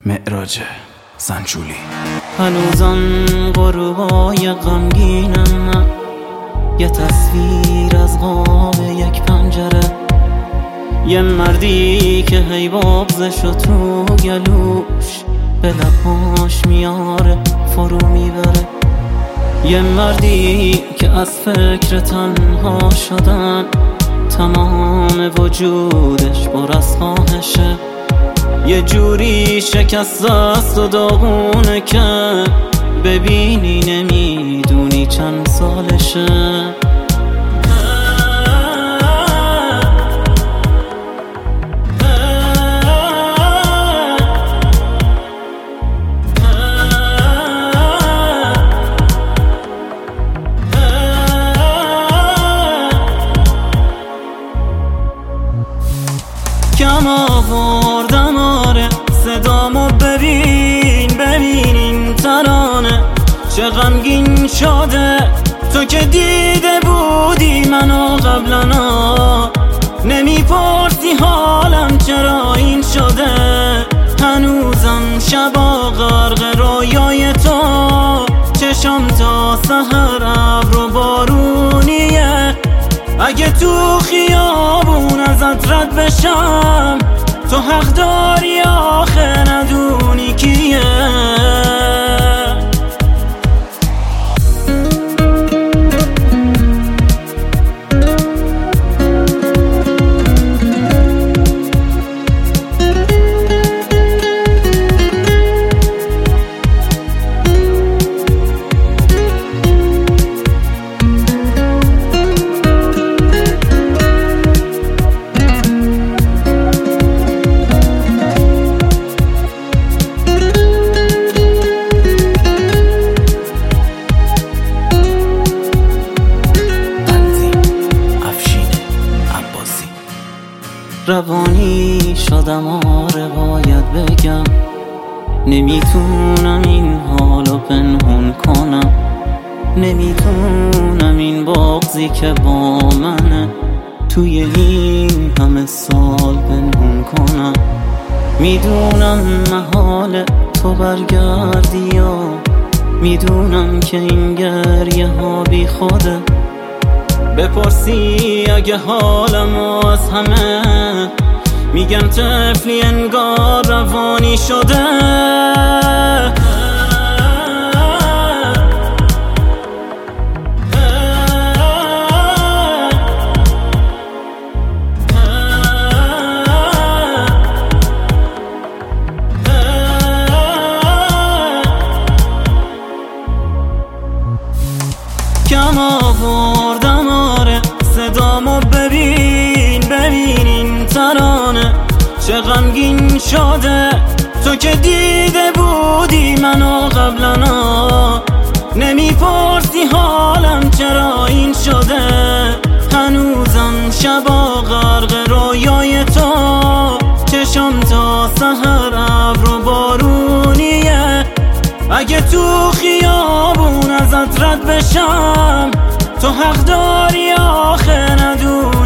معراج سنچولی. هنوزم غروبای غمگینم، یه تصویر از قاب یک پنجره، یه مردی که هی بغضش رو تو گلوش به لباش میاره فرو میبره، یه مردی که از فکر تنها شدن تمام وجودش پر از خواهشه، یه جوری شکست است و داغونه که ببینی نمیدونی چند سالشه. کم آوردم آره صدامو ببین این ترانه چه غمگین شده، تو که دیده بودی منو قبلنا، نمیپرسی حالم چرا این شده، هنوزم شبا غرق رویای تو، چشم تا سحر ابر و بارونیه، اگه تو خیابون ازت رد بشم تو حق داری آخه ندونی کیه. روانی شدم آره باید بگم، نمیتونم این حالو پنهون کنم، نمیتونم این بغضی که با منه توی این همه سال پنهون کنم، میدونم محال تو برگردی و میدونم که این گریه ها بی خوده، بپرسی اگه حالمو از همه میگم طفلی انگار روانی شده. کم آوردم آره صدامو ببین این ترانه چه غمگین شده، تو که دیده بودی منو قبلنا، نمیپرسی حالم چرا این شده، هنوزم شبا غرق رویای تو، چشم تا سحر ابر و بارونیه، اگه تو خیابون ازت رد بشم تو حق داری آخه ندونی